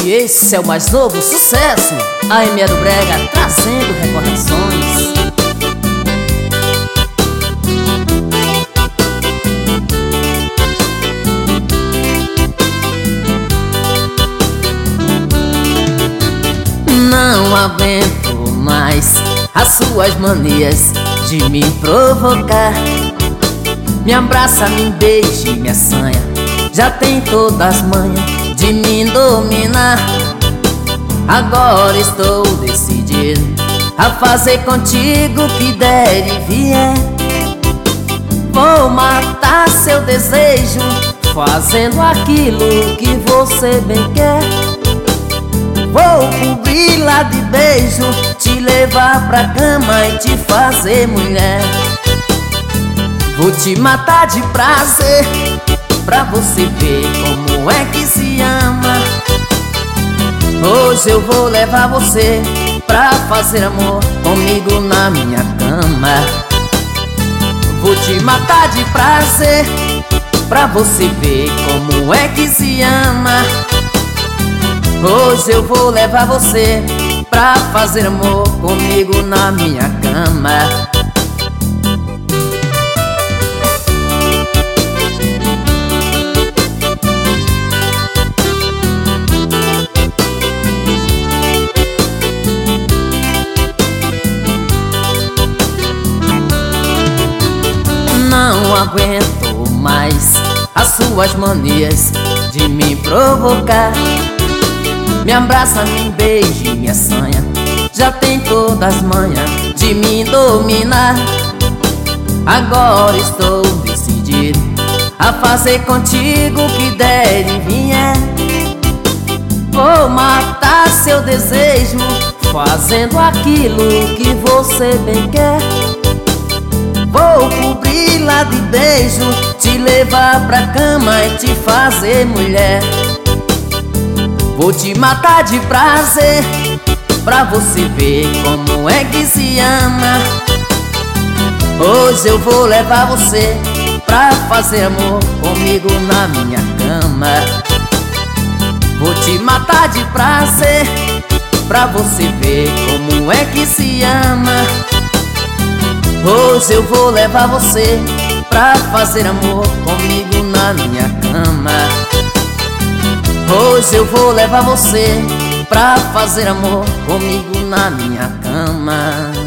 E esse é o mais novo sucesso, a M do Brega trazendo recordações. Não aguento mais as suas manias de me provocar. Me abraça, me beija e me assanha, já tem todas as manhas de me dominar. Agora estou decidido a fazer contigo o que der e vier. Vou matar seu desejo, fazendo aquilo que você bem quer. Vou cobrir lá de beijo, te levar pra cama e te fazer mulher. Vou te matar de prazer, pra você ver como é que se ama. Hoje eu vou levar você pra fazer amor comigo na minha cama. Vou te matar de prazer, pra você ver como é que se ama. Hoje eu vou levar você pra fazer amor comigo na minha cama. Não aguento mais as suas manias de me provocar. Me abraça, me beija e me assanha, já tem todas as manhas de me dominar. Agora estou decidido a fazer contigo o que der e vier. Vou matar seu desejo, fazendo aquilo que você bem quer. Vou cobrir lá de beijo, te levar pra cama e te fazer mulher. Vou te matar de prazer, pra você ver como é que se ama. Hoje eu vou levar você pra fazer amor comigo na minha cama. Vou te matar de prazer, pra você ver como é que se ama. Hoje eu vou levar você pra fazer amor comigo na minha cama. Hoje eu vou levar você pra fazer amor comigo na minha cama.